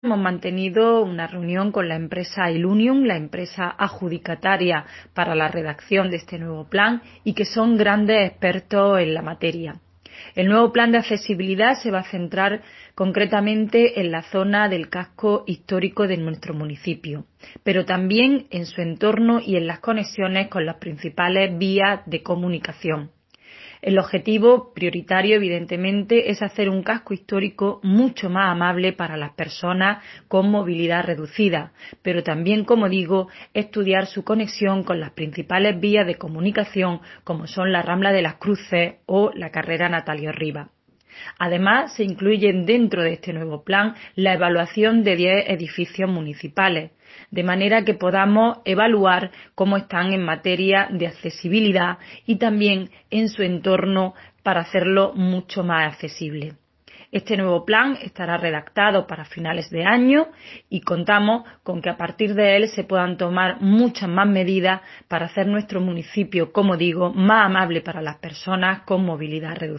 hemos mantenido una reunión con la empresa Ilunium, la empresa adjudicataria para la redacción de este nuevo plan y que son grandes expertos en la materia. El nuevo plan de accesibilidad se va a centrar concretamente en la zona del casco histórico de nuestro municipio, pero también en su entorno y en las conexiones con las principales vías de comunicación. El objetivo prioritario, evidentemente, es hacer un casco histórico mucho más amable para las personas con movilidad reducida, pero también, como digo, estudiar su conexión con las principales vías de comunicación, como son la Rambla de las Cruces o la carrera Natalio Rivas. Además, se incluyen dentro de este nuevo plan la evaluación de 10 edificios municipales, de manera que podamos evaluar cómo están en materia de accesibilidad y también en su entorno para hacerlo mucho más accesible. Este nuevo plan estará redactado para finales de año y contamos con que a partir de él se puedan tomar muchas más medidas para hacer nuestro municipio, como digo, más amable para las personas con movilidad reducida.